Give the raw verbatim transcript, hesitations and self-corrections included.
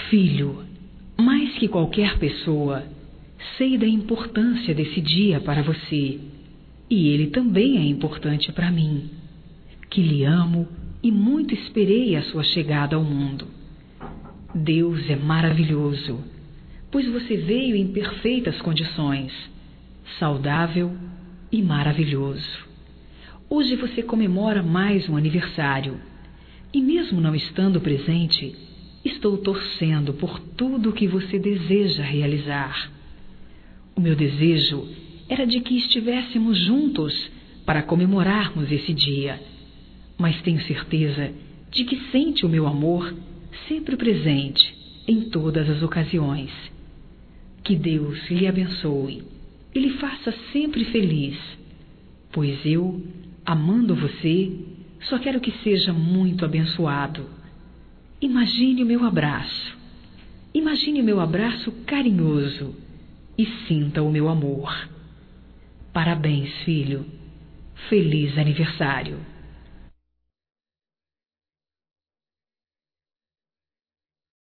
Filho, mais que qualquer pessoa, sei da importância desse dia para você, e ele também é importante para mim, que lhe amo e muito esperei a sua chegada ao mundo. Deus é maravilhoso, pois você veio em perfeitas condições, saudável e maravilhoso. Hoje você comemora mais um aniversário, e mesmo não estando presente, estou torcendo por tudo o que você deseja realizar. O meu desejo era de que estivéssemos juntos para comemorarmos esse dia, mas tenho certeza de que sente o meu amor sempre presente em todas as ocasiões. Que Deus lhe abençoe e lhe faça sempre feliz, pois eu, amando você, só quero que seja muito abençoado. Imagine o meu abraço. Imagine o meu abraço carinhoso e sinta o meu amor. Parabéns, filho. Feliz aniversário.